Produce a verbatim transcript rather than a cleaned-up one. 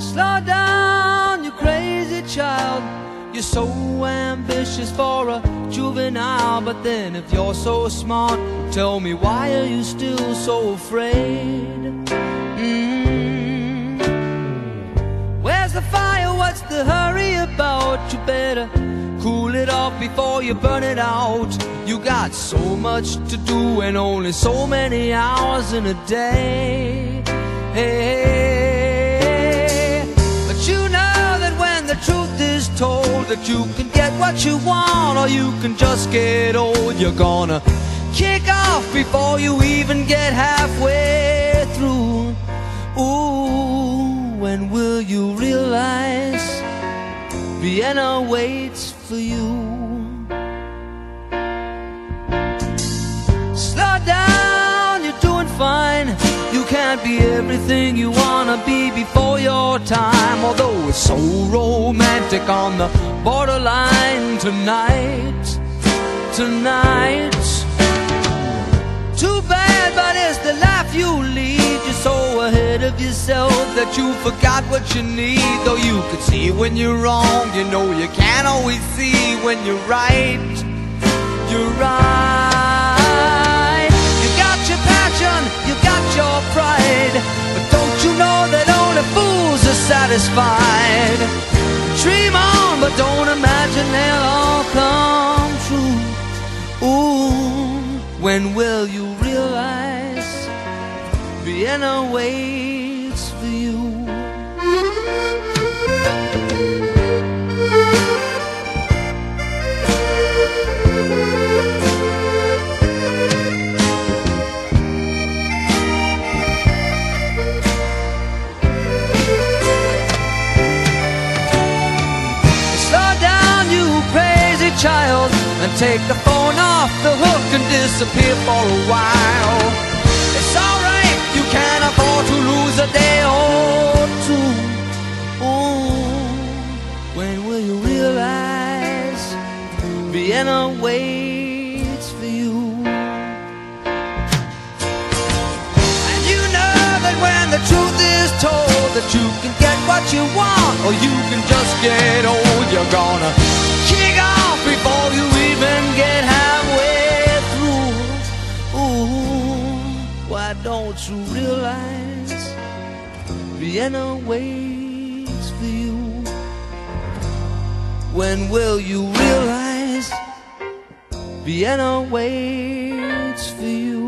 Slow down, you crazy child. You're so ambitious for a juvenile. But then if you're so smart, tell me, why are you still so afraid? Mm. Where's the fire? What's the hurry about? You better cool it off before you burn it out. You got so much to do and only so many hours in a day. Hey, but you know that when the truth is told, that you can get what you want or you can just get old. You're gonna kick off before you even get halfway through. Ooh, when will you realize Vienna waits for you? Slow down, you're doing fine. You can't be everything you wanna be before your time. Although it's so romantic on the borderline tonight, tonight. Too bad, but it's the life you lead. You're so ahead of yourself that you forgot what you need. Though you can see when you're wrong, you know you can't always see when you're right. You're right. You got your passion, you got your pride, but don't you know that only fools are satisfied? Dream on, but don't imagine they'll all come true. Ooh, when will you realize Vienna waits for you? Slow down, you crazy child, and take the phone off the hook and disappear for a while. It's alright, you can't afford to lose a day or two. Ooh, when will you realize Vienna waits for you? And you know that when the truth is told, that you can get what you want or you can just get old. You're gonna kick off before you even get halfway through. Ooh, why don't you realize Vienna waits for you? When will you realize Vienna waits for you?